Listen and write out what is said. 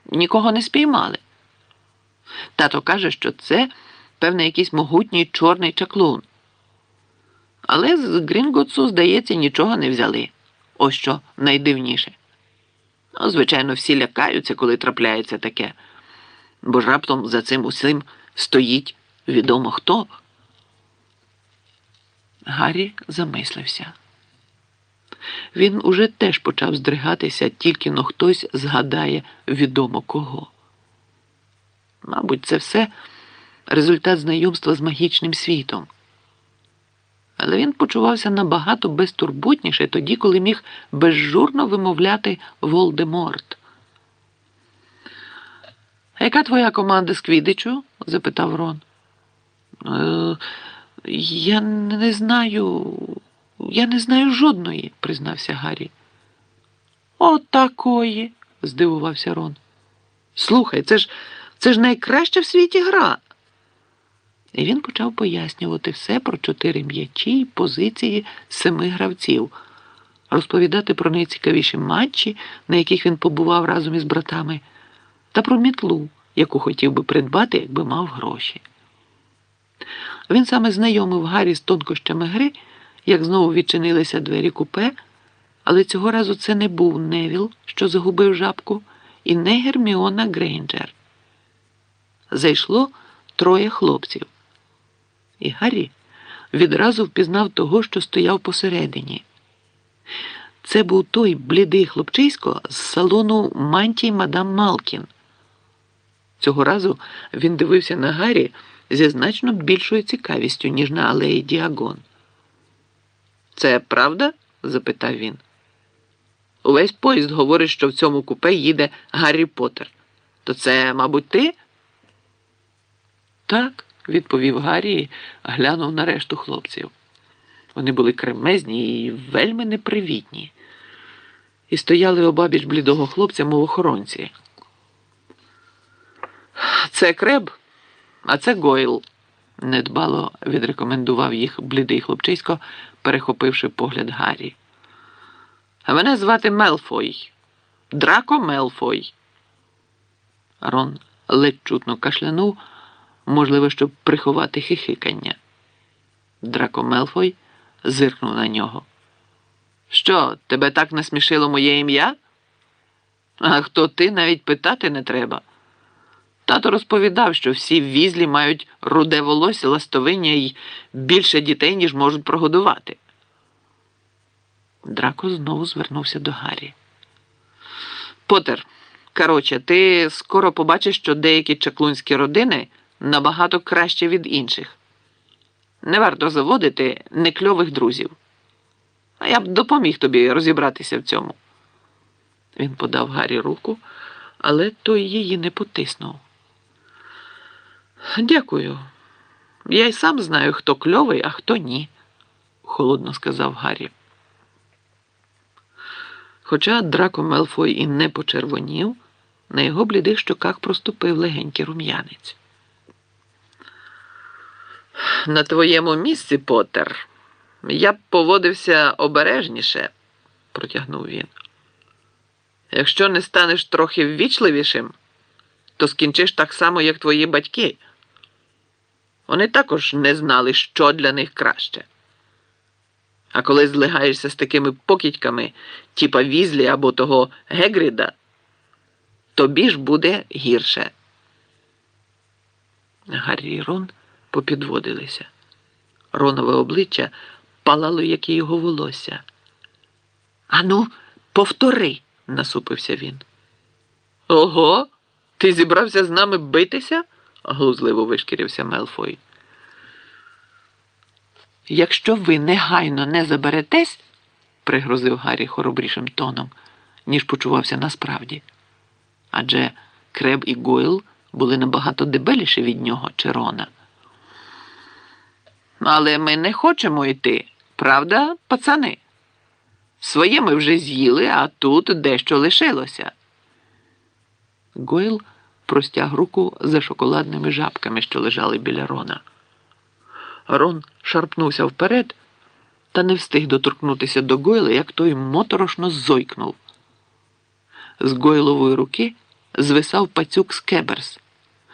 Нікого не спіймали. Тато каже, що це, певне, якийсь могутній чорний чаклун. Але з Грінготсу, здається, нічого не взяли. Ось що найдивніше. Ну, звичайно, всі лякаються, коли трапляється таке. Бо ж раптом за цим усім стоїть відомо хто. Гаррі замислився. Він уже теж почав здригатися, тільки-но хтось згадає відомо кого. Мабуть, це все результат знайомства з магічним світом. Але він почувався набагато безтурботніше тоді, коли міг безжурно вимовляти Волдеморт. «А яка твоя команда з Квіддичу?» – запитав Рон. Я не знаю жодної», – признався Гаррі. «Отакої», – здивувався Рон. «Слухай, це ж найкраща в світі гра». І він почав пояснювати все про 4 м'ячі й позиції 7 гравців, розповідати про найцікавіші матчі, на яких він побував разом із братами, та про мітлу, яку хотів би придбати, якби мав гроші. Він саме знайомив Гаррі з тонкощами гри, як знову відчинилися двері купе, але цього разу це не був Невіл, що загубив жабку, і не Герміона Грейнджер. Зайшло 3 хлопців. І Гаррі відразу впізнав того, що стояв посередині. Це був той блідий хлопчисько з салону мантій мадам Малкін. Цього разу він дивився на Гаррі зі значно більшою цікавістю, ніж на алеї Діагон. «Це правда?» – запитав він. «Увесь поїзд говорить, що в цьому купе їде Гаррі Поттер. То це, мабуть, ти?» «Так», – відповів Гаррі і глянув на решту хлопців. Вони були кремезні і вельми непривітні. І стояли обабіч блідого хлопця, мов охоронці. «Це Креб, а це Гойл», – недбало відрекомендував їх блідий хлопчисько, перехопивши погляд Гаррі. «А мене звати Мелфой. Драко Мелфой». Рон ледь чутно кашлянув, можливо, щоб приховати хихикання. Драко Мелфой зиркнув на нього. «Що, тебе так насмішило моє ім'я? А хто ти, навіть питати не треба. Тато розповідав, що всі візлі мають руде волосся, ластовиння й більше дітей, ніж можуть прогодувати». Драко знову звернувся до Гаррі. «Поттер, коротше, ти скоро побачиш, що деякі чаклунські родини набагато краще від інших. Не варто заводити некльових друзів. А я б допоміг тобі розібратися в цьому». Він подав Гаррі руку, але той її не потиснув. «Дякую. Я й сам знаю, хто кльовий, а хто ні», – холодно сказав Гаррі. Хоча Драко Мелфой і не почервонів, на його блідих щоках проступив легенький рум'янець. «На твоєму місці, Поттер, я б поводився обережніше», – протягнув він. «Якщо не станеш трохи ввічливішим, то скінчиш так само, як твої батьки. Вони також не знали, що для них краще. А коли злигаєшся з такими покидьками, типа Візлі або того Гегріда, тобі ж буде гірше». Гаррі і Рон попідводилися. Ронове обличчя палало, як і його волосся. «Ану, повтори!» – насупився він. «Ого! Ти зібрався з нами битися?» – глузливо вишкірився Мелфой. «Якщо ви негайно не заберетесь», – пригрозив Гаррі хоробрішим тоном, ніж почувався насправді. Адже Креб і Гойл були набагато дебеліші від нього чи Рона. «Але ми не хочемо йти, правда, пацани? Своє ми вже з'їли, а тут дещо лишилося». Гойл простяг руку за шоколадними жабками, що лежали біля Рона. Рон шарпнувся вперед та не встиг доторкнутися до Гойла, як той моторошно зойкнув. З Гойлової руки звисав пацюк Скеберс.